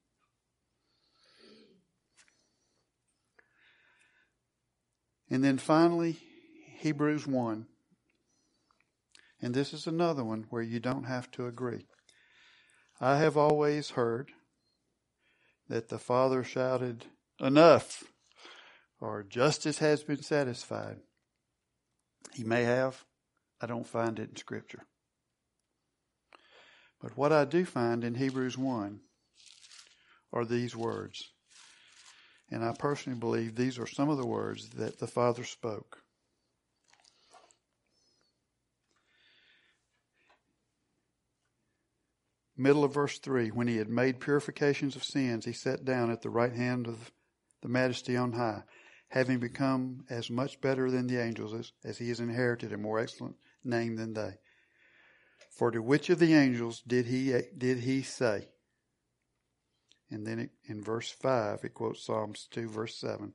And then finally, Hebrews one. And this is another one where you don't have to agree. I have always heard that the Father shouted, enough, or justice has been satisfied. He may have. I don't find it in Scripture. But what I do find in Hebrews one are these words. And I personally believe these are some of the words that the Father spoke. Middle of verse three, when he had made purifications of sins, he sat down at the right hand of the Majesty on high, having become as much better than the angels as, as he has inherited a more excellent name than they. For to which of the angels did he did he say? And then it, in verse five, it quotes Psalms two, verse seven.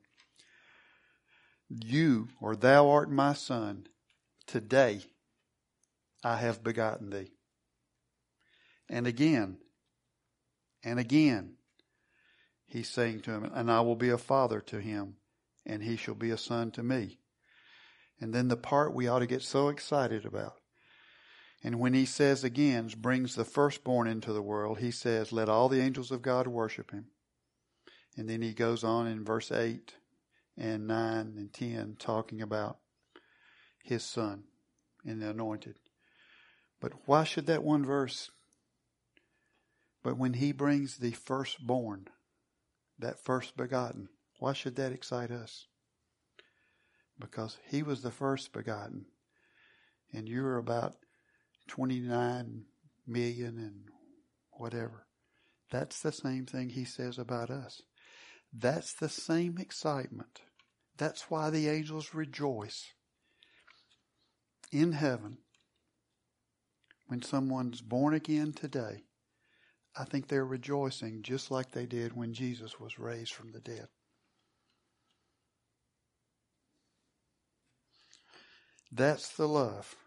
You, or thou art my son, today I have begotten thee. And again, and again, he's saying to him, and I will be a father to him, and he shall be a son to me. And then the part we ought to get so excited about. And when he says again, brings the firstborn into the world, he says, let all the angels of God worship him. And then he goes on in verse eight and nine and ten, talking about his son and the anointed. But why should that one verse? But when he brings the firstborn, that first begotten, why should that excite us? because he was the first begotten. And you're about twenty-nine million and whatever. That's the same thing he says about us. That's the same excitement. That's why the angels rejoice in heaven when someone's born again today. I think they're rejoicing just like they did when Jesus was raised from the dead. That's the love.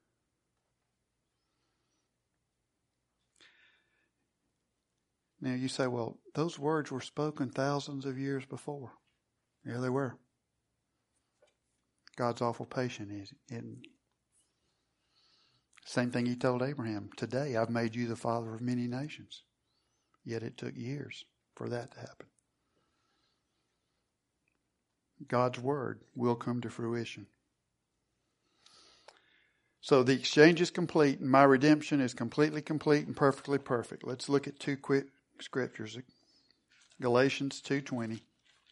Now you say, well, those words were spoken thousands of years before. Yeah, they were. God's awful patient, isn't he? Same thing he told Abraham. Today I've made you the father of many nations. Yet it took years for that to happen. God's word will come to fruition. So the exchange is complete, and my redemption is completely complete and perfectly perfect. Let's look at two quick scriptures. Galatians two twenty.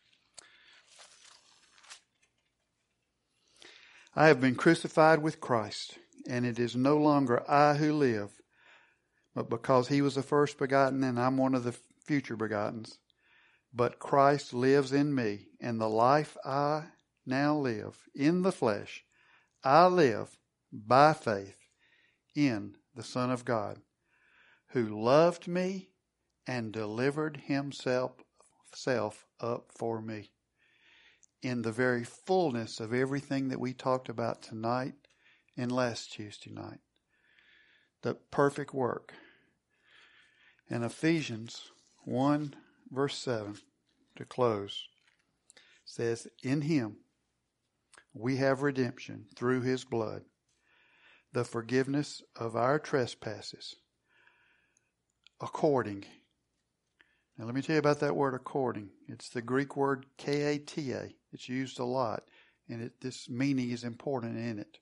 I have been crucified with Christ, and it is no longer I who live, but because he was the first begotten and I'm one of the future begottens. But Christ lives in me, and the life I now live in the flesh, I live by faith in the Son of God, who loved me and delivered himself self up for me. In the very fullness of everything that we talked about tonight and last Tuesday night. The perfect work. And Ephesians one verse seven to close says, in him we have redemption through his blood, the forgiveness of our trespasses, according. Now let me tell you about that word according. It's the Greek word kata. It's used a lot, and it, this meaning is important in it.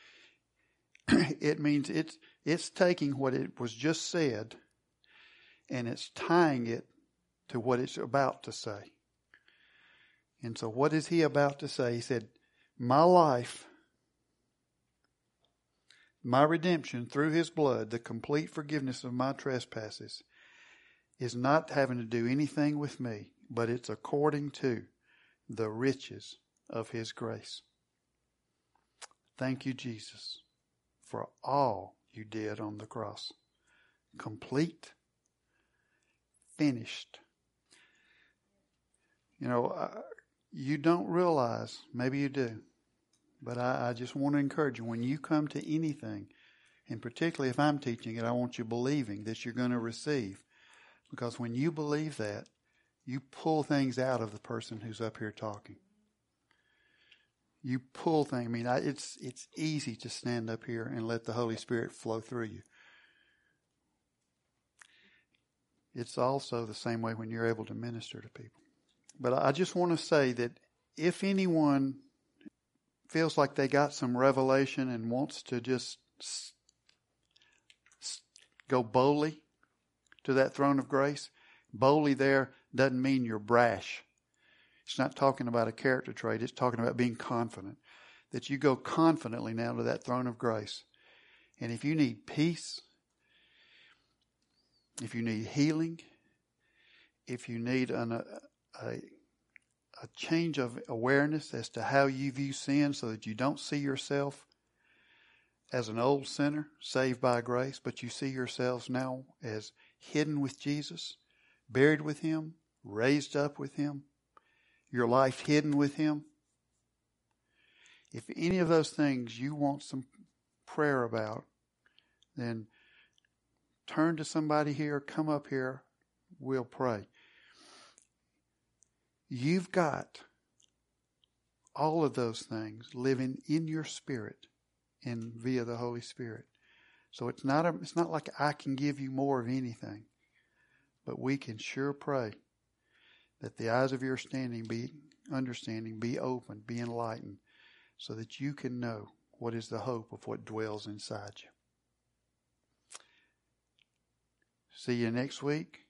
It means it's it's taking what it was just said and it's tying it to what it's about to say. And so what is he about to say? He said, my life, my redemption through his blood, the complete forgiveness of my trespasses, is not having to do anything with me, but it's according to the riches of his grace. Thank you, Jesus, for all you did on the cross. Complete, finished. You know, uh, you don't realize, maybe you do, but I, I just want to encourage you, when you come to anything, and particularly if I'm teaching it, I want you believing that you're going to receive. Because when you believe that, you pull things out of the person who's up here talking. You pull things. I mean, I, it's it's easy to stand up here and let the Holy Spirit flow through you. It's also the same way when you're able to minister to people. But I just want to say that if anyone feels like they got some revelation and wants to just s- s- go boldly to that throne of grace, boldly there doesn't mean you're brash. It's not talking about a character trait. It's talking about being confident. That you go confidently now to that throne of grace. And if you need peace, if you need healing, if you need an, a, a, a change of awareness as to how you view sin so that you don't see yourself as an old sinner saved by grace, but you see yourselves now as hidden with Jesus, buried with him, raised up with him, your life hidden with him. If any of those things you want some prayer about, then turn to somebody here, come up here, we'll pray. You've got all of those things living in your spirit and via the Holy Spirit. So it's not a, it's not like I can give you more of anything, but we can sure pray that the eyes of your standing be understanding be open, be enlightened, so that you can know what is the hope of what dwells inside you. See you next week.